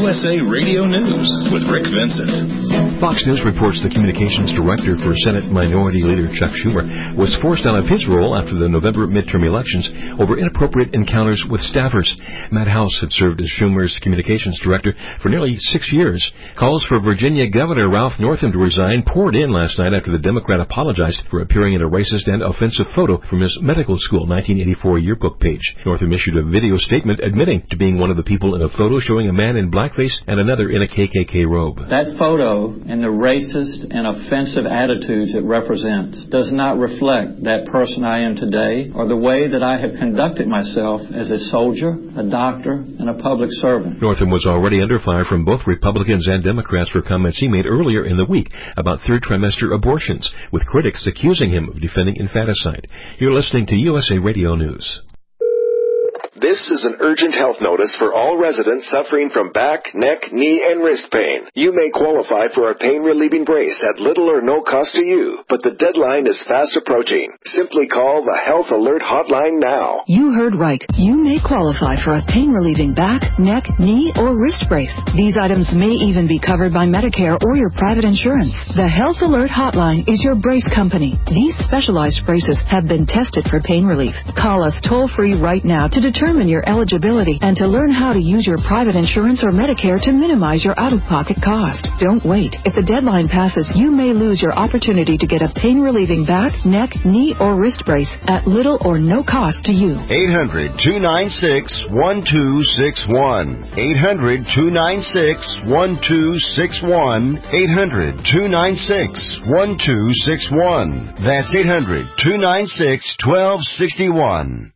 USA Radio News with Rick Vincent. Fox News reports the communications director for Senate Minority Leader Chuck Schumer was forced out of his role after the November midterm elections over inappropriate encounters with staffers. Matt House had served as Schumer's communications director for nearly 6 years. Calls for Virginia Governor Ralph Northam to resign poured in last night after the Democrat apologized for appearing in a racist and offensive photo from his medical school 1984 yearbook page. Northam issued a video statement admitting to being one of the people in a photo showing a man in blackface and another in a KKK robe. That photo and the racist and offensive attitudes it represents does not reflect that person I am today or the way that I have conducted myself as a soldier, a doctor, and a public servant. Northam was already under fire from both Republicans and Democrats for comments he made earlier in the week about third trimester abortions, with critics accusing him of defending infanticide. You're listening to USA Radio News. This is an urgent health notice for all residents suffering from back, neck, knee, and wrist pain. You may qualify for a pain-relieving brace at little or no cost to you, but the deadline is fast approaching. Simply call the Health Alert Hotline now. You heard right. You may qualify for a pain-relieving back, neck, knee, or wrist brace. These items may even be covered by Medicare or your private insurance. The Health Alert Hotline is your brace company. These specialized braces have been tested for pain relief. Call us toll-free right now to determine your eligibility and to learn how to use your private insurance or Medicare to minimize your out-of-pocket cost. Don't wait. If the deadline passes, you may lose your opportunity to get a pain-relieving back, neck, knee, or wrist brace at little or no cost to you. 800-296-1261. 800-296-1261. 800-296-1261. That's 800-296-1261.